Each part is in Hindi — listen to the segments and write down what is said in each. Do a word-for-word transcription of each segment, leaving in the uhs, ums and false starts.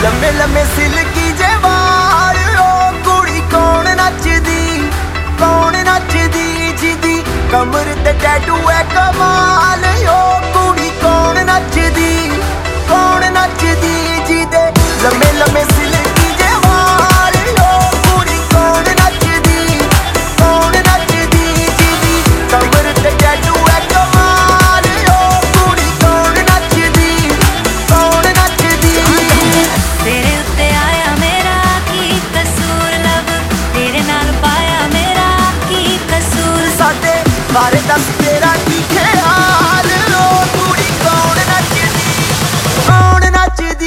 लम्मे लम्मे सिल्की जे वाल ओ कुड़ी कौन नचदी कौन नचदी जिदी कमर ते टैटू है कमाल ओ कुड़ी कौन नचदी कौन नचदी जिदे लम्मे लम्मे सिल्की जे वाल ओ कुड़ी कौन नचदी कौन नचदी जिदी कमर ते टैटू है कमाल ओ कुड़ी कौन नचदी कौन नचदी। तेरे उत्ते आया मेरा की कसूर लब तेरे नाल पाया मेरा की कसूर साडे बारे दस तेरा की ख्याल ओ कुड़ी कौन नचदी कौन नचदी।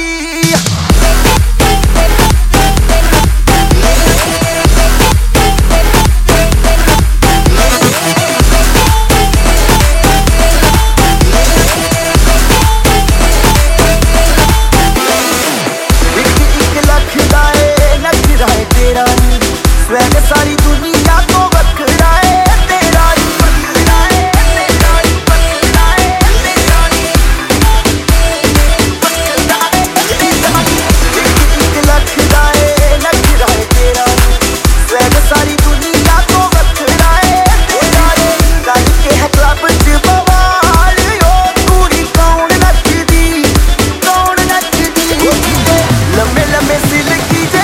स्वैग सारी दुनिया को बखरा है तेरा ही बखरा है तेरा ही बखरा है तेरा ही बखरा है तेरा ही एक लखदा है नखरा है तेरा स्वैग सारी दुनिया को बखरा है तेरा ही गल के है क्लब च बवाल ओ कुड़ी कौन नचदी कौन नचदी लम्मे लम्मे सिल्की जे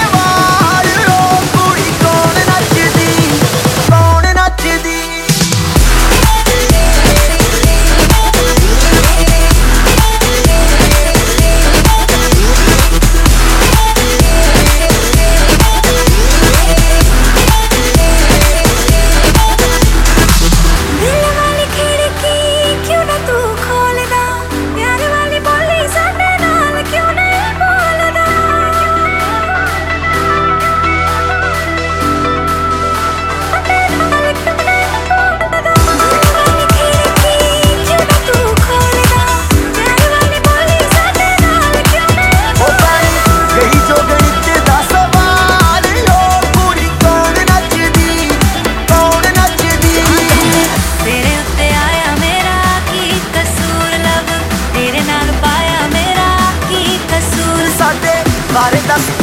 बारे दस